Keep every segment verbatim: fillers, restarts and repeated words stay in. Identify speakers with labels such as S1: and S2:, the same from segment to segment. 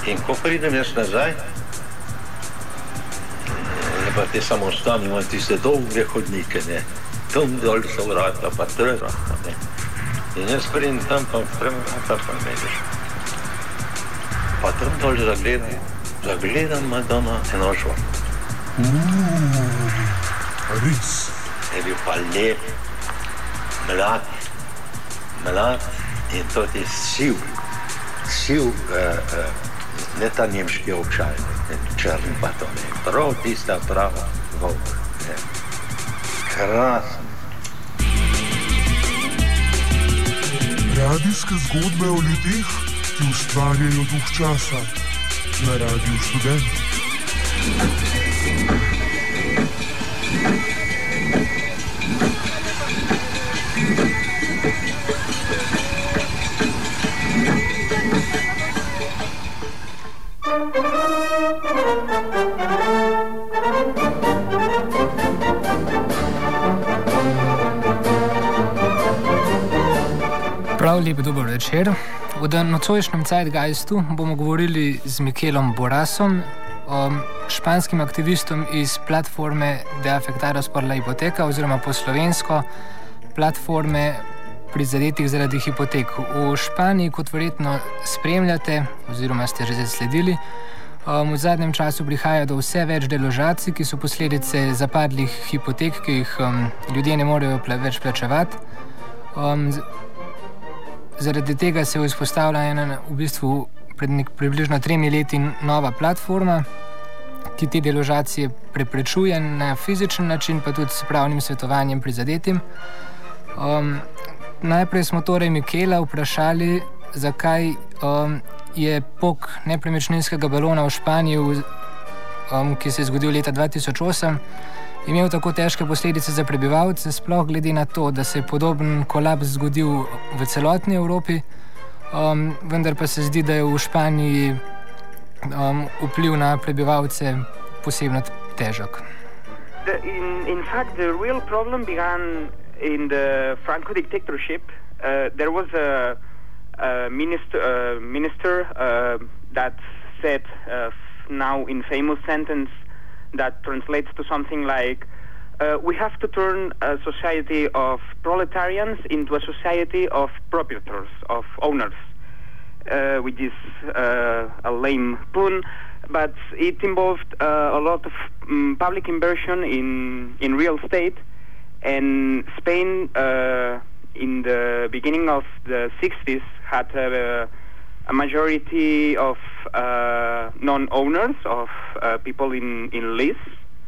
S1: In ko pridem jaz nazaj, je pa te samostani, imam tiste dolge hodnike, ne. Tam dol so vrata, pa trva, ne. In jaz pridem tam, pa premrata, pa vidiš. Pa tam dol zagledam, zagledam Madonna eno žon.
S2: Uuuu, res.
S1: Je bil pa lep, mlad, mlad in to ti siv, siv, uh, uh, ne ta nemški ovčaj, ne črn pa to, ne, prav tista prava volk, ne. Krasno.
S2: Radijske zgodbe o ljudeh, ki ustvarjajo duh časa na Radiu Študent.
S3: Prav lep dober večer. V nocojšnjem Zeitgeistu bomo govorili z Mikelom Borasom, španskim aktivistom iz platforme De Afectados por la Hipoteca oziroma po slovensko platforme prizadetih zaradi hipotek. V Španiji, kot verjetno spremljate oziroma ste že zasledili, v zadnjem času prihaja do vse več deložacij, ki so posledice zapadlih hipotek, ki jih ljudje ne morejo več plačevati. Zaradi tega se je vzpostavila ena v bistvu pred nek, približno tremi leti nova platforma, ki te deložacije preprečuje na fizičen način, pa tudi s pravnim svetovanjem prizadetim. Um, najprej smo torej Mikela vprašali, zakaj um, je pok nepremičninskega balona v Španiji, um, ki se je zgodil leta dva tisoč osem, imel tako težke posledice za prebivalce, sploh glede na to, da se je podoben kolaps zgodil v celotni Evropi, um, vendar pa se zdi, da je v Španiji um, vpliv na prebivalce posebno težak.
S4: The, in, in fact, the real problem began in the Franco dictatorship. Uh, there was a, a minister, uh, minister uh, that said uh, now in famous sentence that translates to something like, uh, we have to turn a society of proletarians into a society of proprietors, of owners, uh, which is uh, a lame pun, but it involved uh, a lot of um, public inversion in, in real estate, and Spain uh, in the beginning of the sixties had a, a majority of uh, non-owners, of uh, people in, in lease.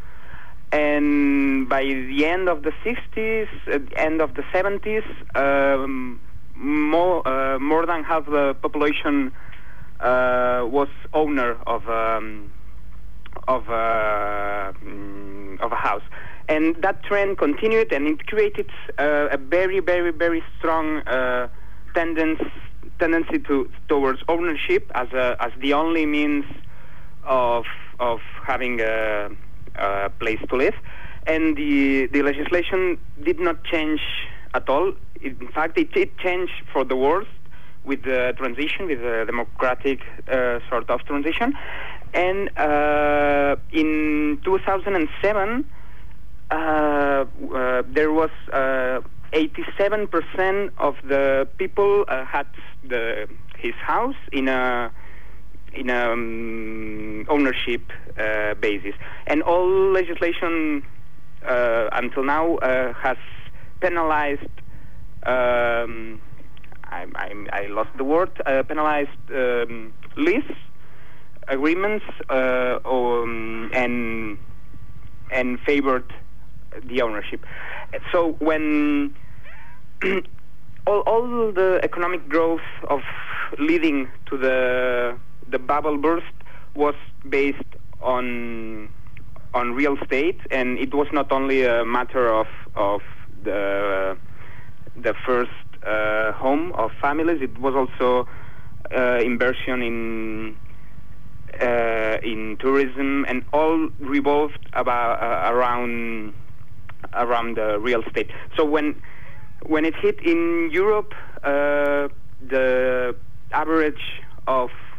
S4: And by the end of the sixties, uh, end of the seventies, um, more, uh, more than half the population uh, was owner of, um, of, uh, of a house. And that trend continued, and it created uh, a very, very, very strong uh, tendency tendency to towards ownership as a, as the only means of of having a, a place to live, and the the legislation did not change at all. In fact, it, it changed for the worse with the transition, with the democratic uh, sort of transition, and uh, in two thousand seven uh, uh, there was. Uh, eighty-seven percent of the people uh, had the, his house in a in a um, ownership uh, basis, and all legislation uh, until now uh, has penalized. Um, I, I, I lost the word. Uh, penalized um, lease agreements uh, um, and and favored the ownership. So when all, all the economic growth of leading to the the bubble burst was based on on real estate, and it was not only a matter of of the the first uh, home of families. It was also uh, inversion in uh, in tourism, and all revolved about uh, around. around the real estate. So when when it hit in Europe, uh, the average of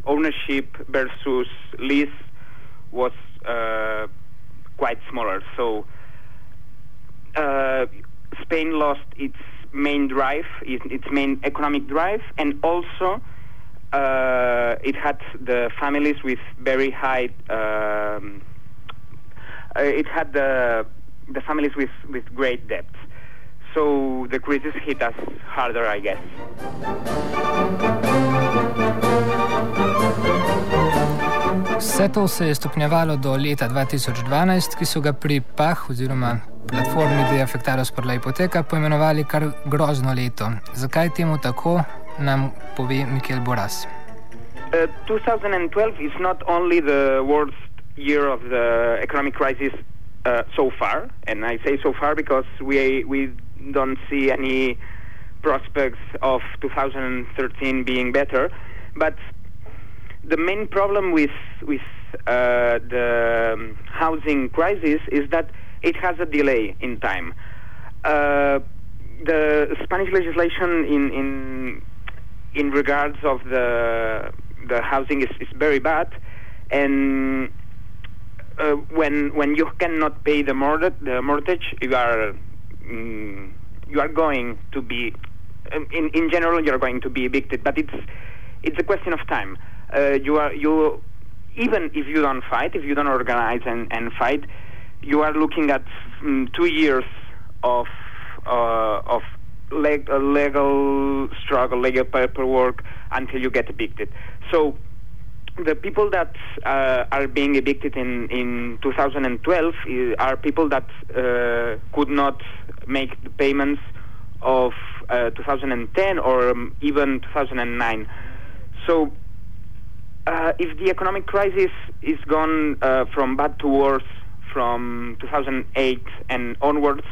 S4: ownership versus lease was uh, quite smaller. So uh, Spain lost its main drive, its main economic drive, and also uh, it had the families with very high. Um, uh, it had the the families with, with great debts. So the crisis hit us harder, I guess.
S3: Vse to se je stopnjevalo do leta dva tisoč dvanajst, ki so ga pri P A H oziroma platformi de afectados por la hipoteca poimenovali kar grozno leto. Zakaj temu tako, nam pove Miquel Borràs.
S4: Uh, twenty twelve is not only the worst year of the economic crisis uh, so far, and I say so far because we we don't see any prospects of two thousand thirteen being better, but the main problem with with uh, the um, housing crisis is that it has a delay in time. Uh, the Spanish legislation in in in regards of the the housing is, is very bad, and uh, when when you cannot pay the mortgage, the mortgage, you are mm, you are going to be in in general you are going to be evicted. But it's it's a question of time. Uh, you are you even if you don't fight, if you don't organize and, and fight, you are looking at um, two years of uh, of leg, uh, legal struggle, legal paperwork until you get evicted. So the people that uh, are being evicted in in two thousand twelve are people that uh, could not make the payments of uh, two thousand ten or um, even two thousand nine. So uh, if the economic crisis is gone uh, from bad to worse from two thousand eight and onwards,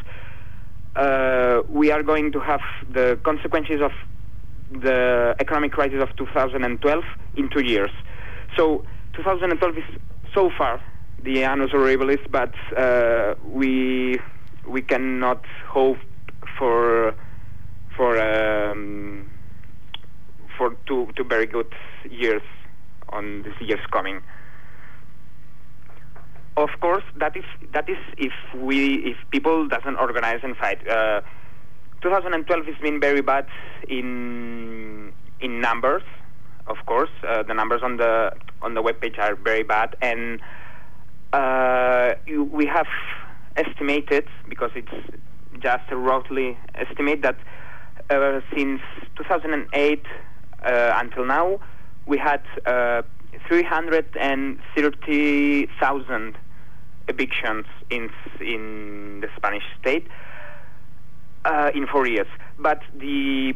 S4: uh, we are going to have the consequences of the economic crisis of two thousand twelve in two years. So two thousand twelve is so far the annus horribilis, but uh, we we cannot hope for for um, for two two very good years on these years coming. Of course, that is that is if we if people doesn't organize and fight. Uh, two thousand twelve has been very bad in in numbers. Of course, uh, the numbers on the on the webpage are very bad, and uh, you, we have estimated, because it's just a roughly estimate, that uh, since two thousand eight uh, until now, we had uh, three hundred thirty thousand evictions in in the Spanish state uh, in four years. But the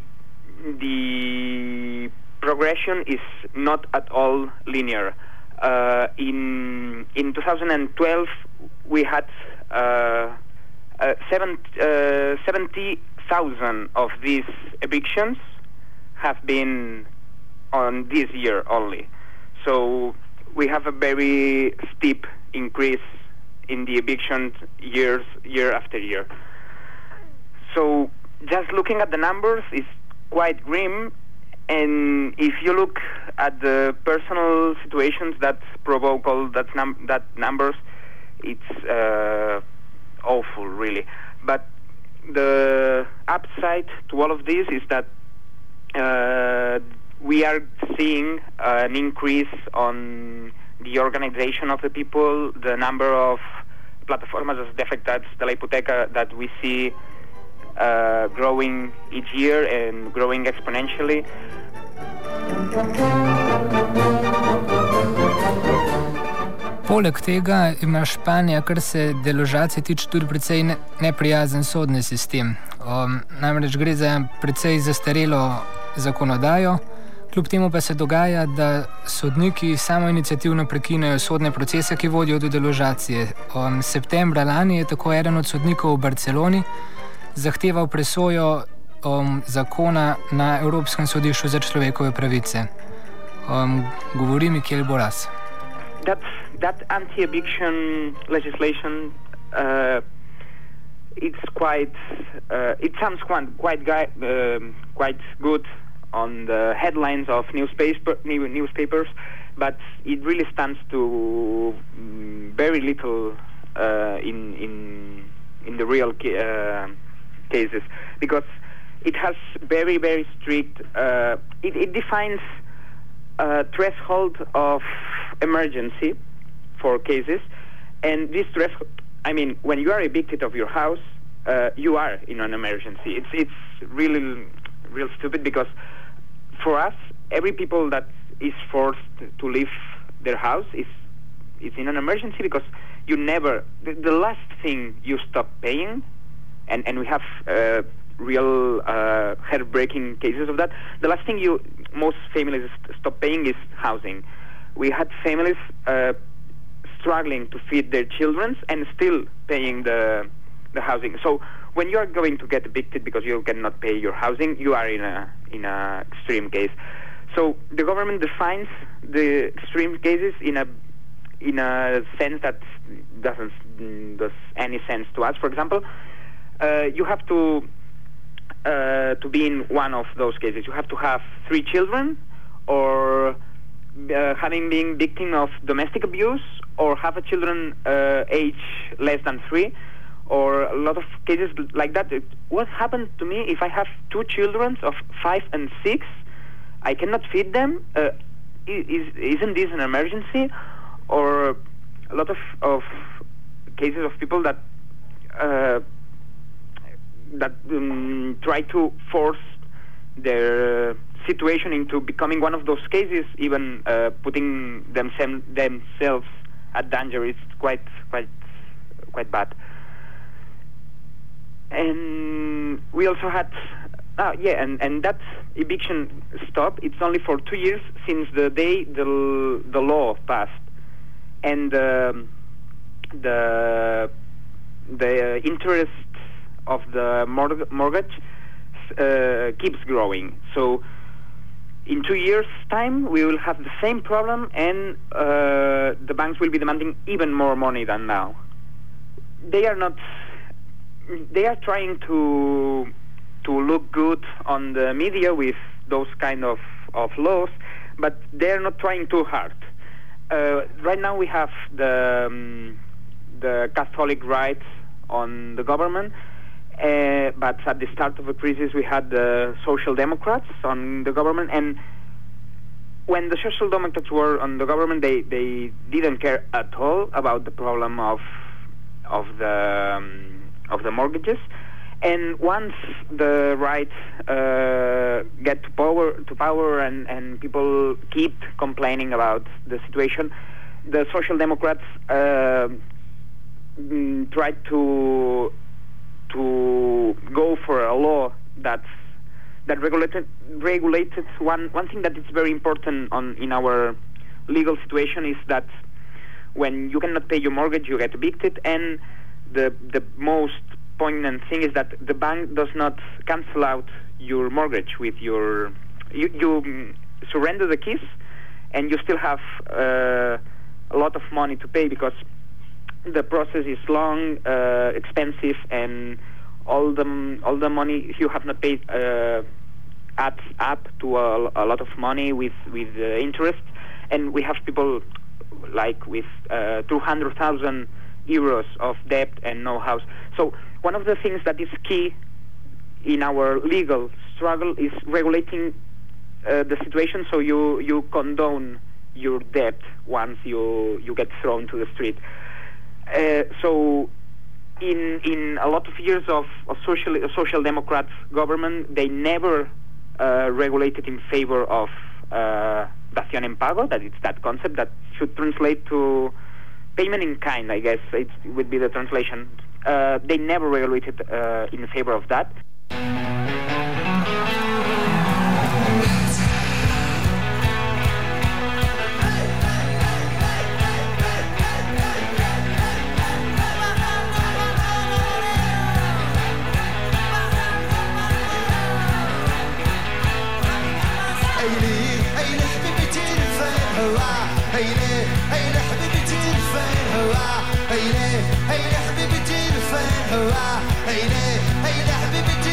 S4: the progression is not at all linear. Uh, in in two thousand twelve, we had uh, uh, seven, uh, seventy thousand of these evictions have been on this year only. So we have a very steep increase in the eviction years, year after year. So just looking at the numbers is quite grim. And if you look at the personal situations that provoke all that, num- that numbers, it's uh, awful, really. But the upside to all of this is that uh, we are seeing uh, an increase on the organization of the people, the number of plataformas de afectados de la hipoteca that we see uh, growing each year and growing exponentially.
S3: Poleg tega ima Španija, kar se deložacije tiče, tudi precej ne, neprijazen sodni sistem. Um, namreč gre za precej zastarelo zakonodajo, kljub temu pa se dogaja, da sodniki samoiniciativno prekinejo sodne procese, ki vodijo do deložacije. Um, septembra lani je tako eden od sodnikov v Barceloni zahteval presojo um, zakona na Evropskem sodišču za človekove pravice. Um, govori Miquel Borràs.
S4: That that anti-eviction legislation, uh, it's quite. Uh, it sounds quite quite, uh, quite good on the headlines of newspaper, new, newspapers, but it really stands to um, very little uh, in in in the real ca- uh, cases, because it has very very strict. Uh, it, it defines a threshold of emergency for cases, and this threshold. I mean, when you are evicted of your house, uh, you are in an emergency. It's it's really real stupid, because for us, every people that is forced to leave their house is is in an emergency, because you never the, the last thing you stop paying, and and we have uh, real uh, heartbreaking cases of that. The last thing you most families st- stop paying is housing. We had families uh, struggling to feed their children and still paying the the housing. So when you are going to get evicted because you cannot pay your housing, you are in a in a extreme case. So the government defines the extreme cases in a in a sense that doesn't mm, does any sense to us. For example, uh, you have to uh, to be in one of those cases. You have to have three children, or uh, having been victim of domestic abuse, or have a children uh, age less than three, or a lot of cases like that. What happened to me if I have two children of five and six? I cannot feed them. Uh, is, isn't this an emergency? Or a lot of, of cases of people that uh, that um, try to force their situation into becoming one of those cases, even uh, putting themselves themselves at danger. It's quite quite quite bad. And we also had. Ah, yeah, and, and that eviction stop, it's only for two years since the day the the law passed. And uh, the the interest of the mortg- mortgage uh, keeps growing. So in two years' time, we will have the same problem, and uh, the banks will be demanding even more money than now. They are not... They are trying to... to look good on the media with those kind of, of laws, but they're not trying too hard. Uh, right now we have the um, the Catholic rights on the government, uh, but at the start of the crisis we had the Social Democrats on the government, and when the Social Democrats were on the government, they, they didn't care at all about the problem of of the um, of the mortgages. And once the right uh, get to power, to power, and, and people keep complaining about the situation, the Social Democrats uh, mm, tried to to go for a law that that regulated regulated one one thing that is very important on in our legal situation is that when you cannot pay your mortgage, you get evicted, and the the most poignant thing is that the bank does not cancel out your mortgage with your you, you surrender the keys, and you still have uh, a lot of money to pay, because the process is long, uh, expensive, and all the all the money you have not paid uh, adds up to a, a lot of money with with uh, interest. And we have people like with uh, two hundred thousand euros of debt and no house. So one of the things that is key in our legal struggle is regulating uh, the situation, so you, you condone your debt once you you get thrown to the street. Uh, so in in a lot of years of, of social social democrats government, they never uh, regulated in favor of uh, dación en pago. That it's that concept that should translate to payment in kind, I guess it would be the translation. Uh, they never regulated uh, in favor of that.
S5: هيلي هيلي حبيبتي الفين هوا هيلي هيلي حبيبتي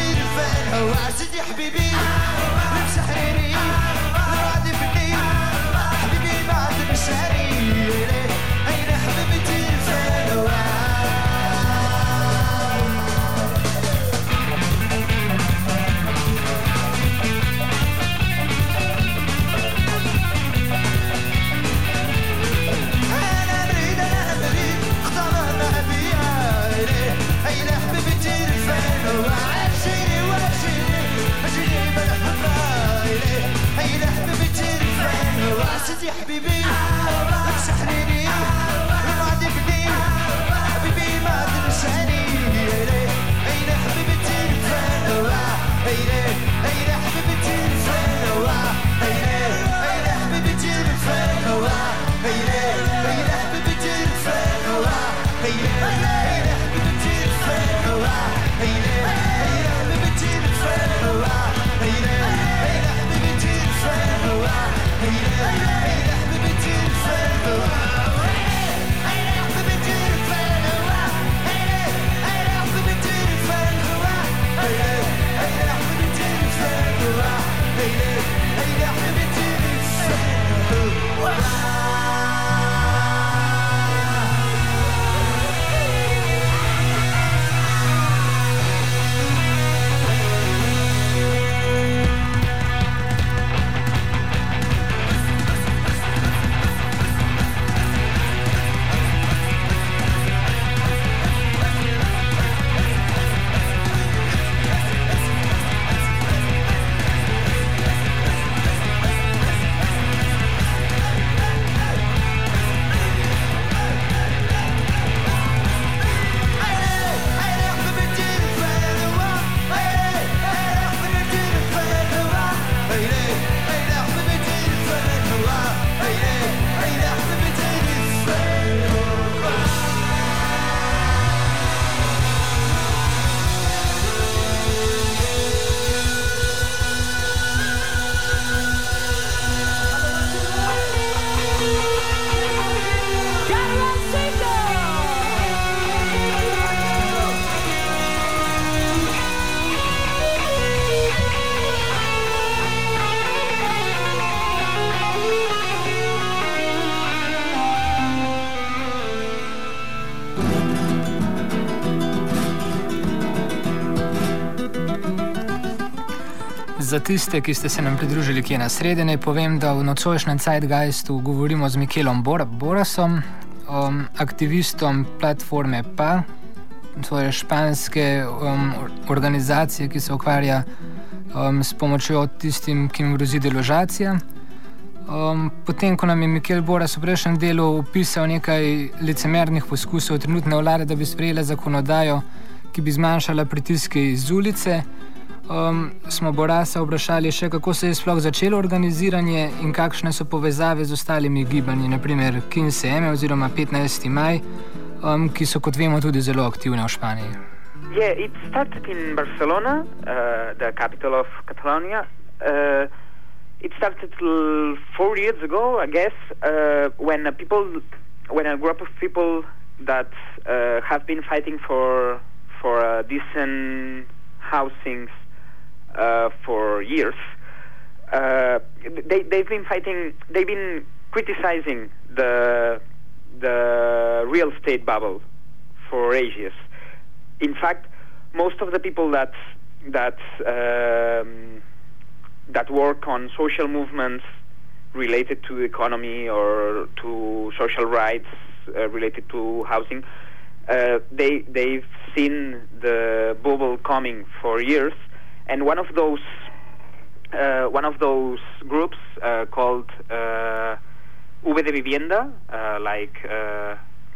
S3: Za tiste, ki ste se nam pridružili kje na sredi, naj povem, da v nocojšnjem Zeitgeistu govorimo z Mikelom Bor- Borasom, um, aktivistom platforme P A, svoje španske um, organizacije, ki se ukvarja um, s pomočjo tistim, ki jim grozi deložacija. Um, potem, ko nam je Mikel Boras v prejšnjem delu opisal nekaj licemernih poskusov trenutne vlade, da bi sprejela zakonodajo, ki bi zmanjšala pritiske iz ulice, Um, smo Borasa vprašali še, kako se je sploh začelo organiziranje in kakšne so povezave z ostalimi gibanji, naprimer quince eme oziroma petnajsti maj, um, ki so, kot vemo, tudi zelo aktivne v Španiji.
S4: Yeah, it started in Barcelona, uh, the capital of Catalonia. Uh, it started l- four years ago, I guess, uh, when a people, when a group of people that uh, have been fighting for for uh, decent housings Uh, for years, uh, they they've been fighting. They've been criticizing the the real estate bubble for ages. In fact, most of the people that that um, that work on social movements related to economy or to social rights uh, related to housing, uh, they they've seen the bubble coming for years. And one of those, uh, one of those groups uh, called uh, V de Vivienda, uh, like, uh,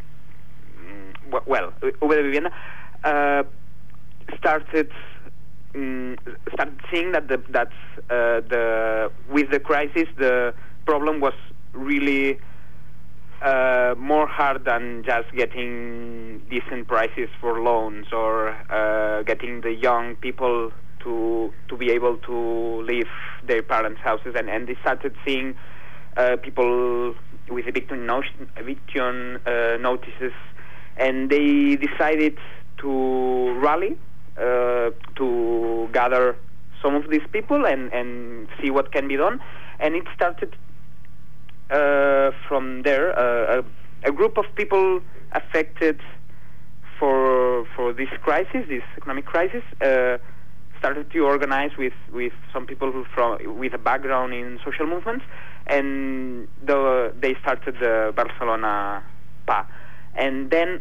S4: w- well, V de Vivienda, uh, started um, started seeing that the that uh, the with the crisis the problem was really uh, more hard than just getting decent prices for loans or uh, getting the young people to to be able to leave their parents' houses, and, and they started seeing uh, people with eviction, no- eviction uh, notices, and they decided to rally, uh, to gather some of these people and, and see what can be done, and it started uh, from there. Uh, a, a group of people affected for for this crisis, this economic crisis, uh, started to organize with, with some people who from with a background in social movements, and the, they started the Barcelona P A, and then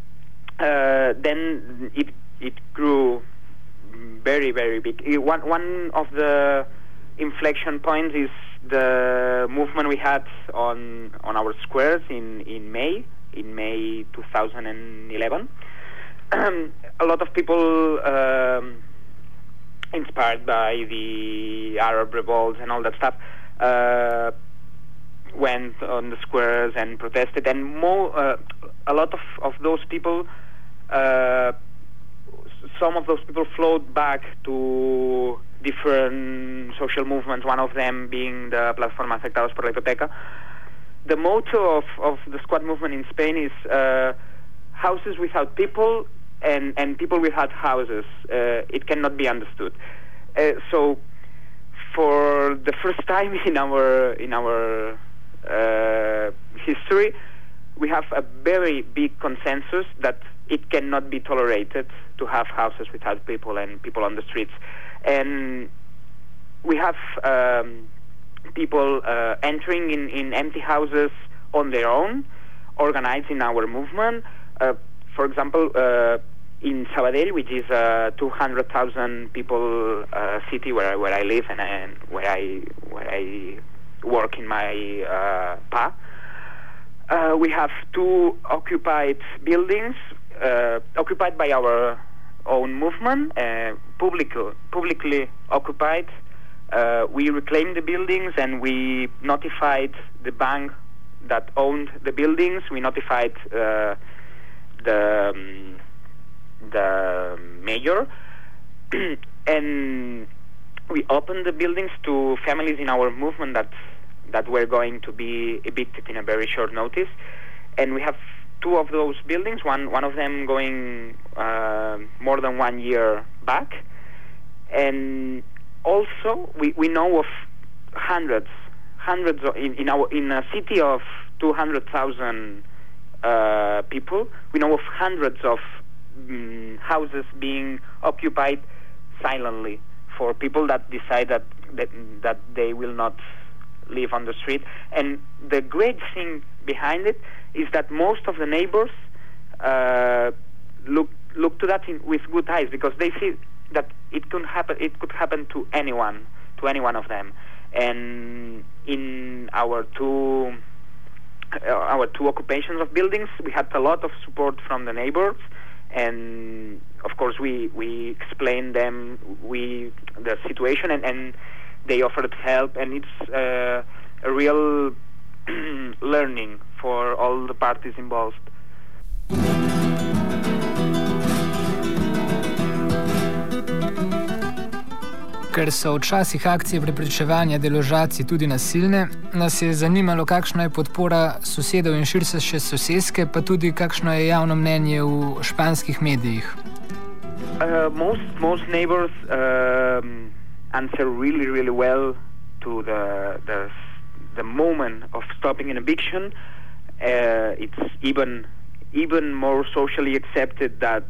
S4: uh, then it it grew very very big. It, one one of the inflection points is the movement we had on on our squares in in May in May two thousand eleven. A lot of people. Um, inspired by the Arab revolts and all that stuff, uh, went on the squares and protested, and more, uh, a lot of, of those people, uh, some of those people flowed back to different social movements, one of them being the Plataforma Afectados por la Hipoteca. The motto of, of the squad movement in Spain is uh, houses without people, and, and people without houses. Uh, it cannot be understood. Uh, so, for the first time in our in our uh, history, we have a very big consensus that it cannot be tolerated to have houses without people and people on the streets. And we have um, people uh, entering in, in empty houses on their own, organizing our movement. Uh, for example, uh, in Sabadell, which is a two hundred thousand people uh, city where where I live and, and where I where I work in my uh, P A, uh, we have two occupied buildings, uh, occupied by our own movement, uh, publicly publicly occupied. Uh, we reclaimed the buildings and we notified the bank that owned the buildings. We notified uh, the um, the mayor, and we opened the buildings to families in our movement that that were going to be evicted in a very short notice. And we have two of those buildings, one one of them going uh, more than one year back. And also we, we know of hundreds, hundreds of, in, in our in a city of two hundred thousand uh, people, we know of hundreds of um, houses being occupied silently for people that decide that, that that they will not live on the street. And the great thing behind it is that most of the neighbors uh, look look to that in, with good eyes, because they see that it could happen. It could happen to anyone, to any one of them. And in our two uh, our two occupations of buildings, we had a lot of support from the neighbors, and of course we we explained them we the situation, and, and they offered help, and it's uh, a real learning for all the parties involved.
S3: Ker so včasih akcije preprečevanja deložacij tudi nasilne, nas je zanimalo, kakšna je podpora sosedov in širše še soseske, pa tudi kakšno je javno mnenje v španskih medijih.
S4: Uh, most most neighbors um, answer really really well to the the the moment of stopping an eviction. Uh, it's even even more socially accepted that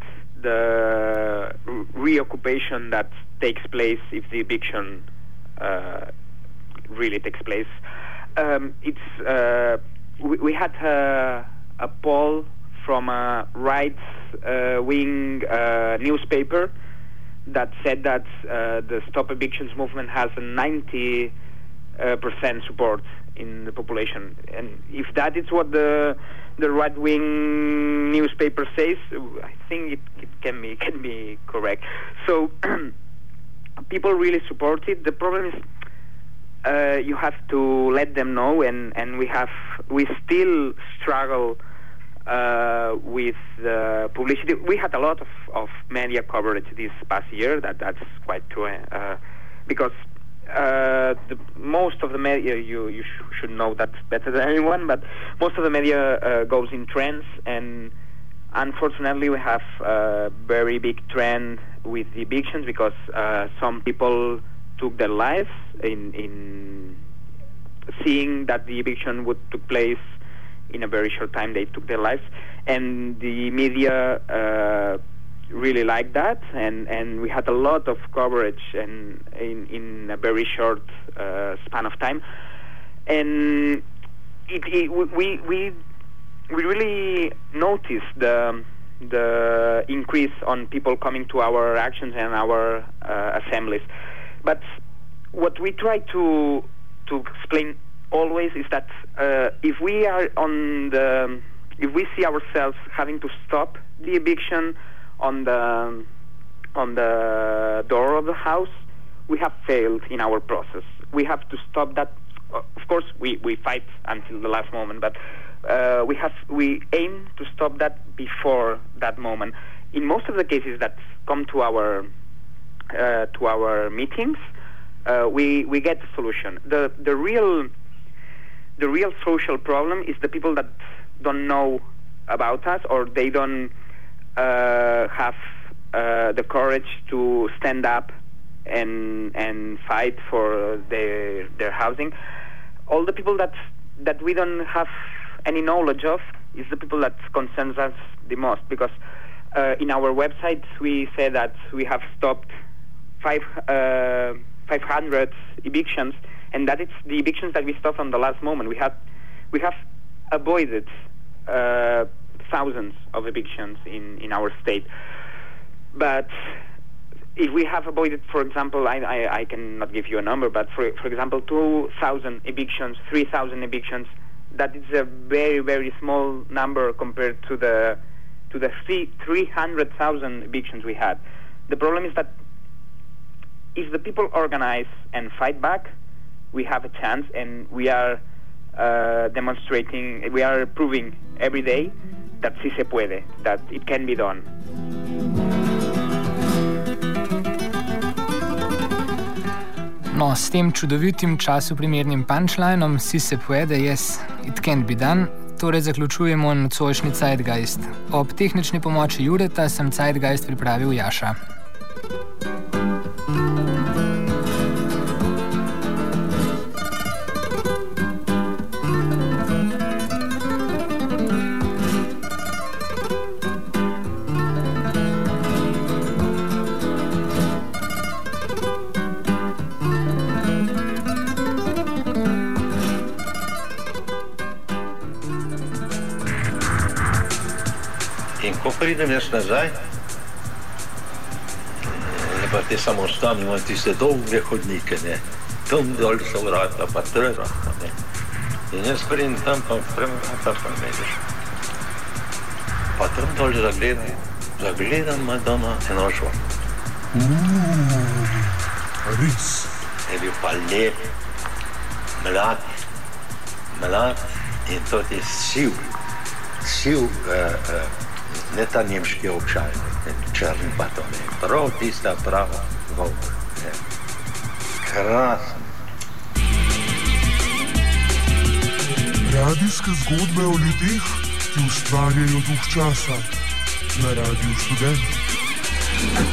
S4: the reoccupation that takes place if the eviction uh, really takes place. Um, it's uh, we, we had a, a poll from a right-wing uh, uh, newspaper that said that uh, the Stop Evictions movement has a ninety percent support in the population, and if that is what the the right-wing newspaper says, I think it, it can be can be correct. So people really support it. The problem is uh, you have to let them know, and, and we have we still struggle uh, with uh, publicity. We had a lot of, of media coverage this past year. That that's quite true, uh, because uh, the, most of the media, you you sh- should know that better than anyone, but most of the media uh, goes in trends, and unfortunately we have a very big trend with the evictions, because uh, some people took their lives in in seeing that the eviction would take place in a very short time. They took their lives, and the media uh, really liked that, and, and we had a lot of coverage and in in a very short uh, span of time, and it, it, we we we really noticed the the increase on people coming to our actions and our uh, assemblies. But what we try to to explain always is that uh, if we are on the if we see ourselves having to stop the eviction on the on the door of the house, we have failed in our process. We have to stop that. Of course, we, we fight until the last moment, but uh, we have we aim to stop that before that moment. In most of the cases that come to our uh, to our meetings, uh, we we get a solution. The the real the real social problem is the people that don't know about us, or they don't uh, have uh, the courage to stand up and and fight for their their housing. All the people that that we don't have any knowledge of is the people that concerns us the most, because uh, in our website we say that we have stopped five uh, five hundred evictions, and that it's the evictions that we stopped on the last moment. We have we have avoided uh, thousands of evictions in, in our state, but if we have avoided, for example, I, I, I cannot give you a number, but for for example, two thousand evictions, three thousand evictions, that is a very very small number compared to the to the three hundred thousand evictions we had. The problem is that if the people organize and fight back, we have a chance, and we are uh, demonstrating, we are proving every day that sí se puede, that it can be done.
S3: No, s tem čudovitim času primernim punchlinom si se puede, yes, it can be done, torej zaključujemo nocojšnji Zeitgeist. Ob tehnični pomoči Jureta sem Zeitgeist pripravil Jaša.
S1: In ko pridem jaz nazaj, je pa te samostan, ima tiste dolge hodnike, ne. Tam dol so vrata, pa trera, ne. In jaz pridem tam, pa premata, pa ne veš. Pa tam dol zagledam, zagledam doma eno žvo.
S2: Uuu, res.
S1: Je bil pa lep, mlad, mlad in tudi siv, siv, uh, uh, ne ta nemški občaj, ne črn pa to, ne, prav tista prava volk, ne, krasen.
S2: Radijske zgodbe o ljudeh, ki ustvarjajo duh časa na Radiu Študent.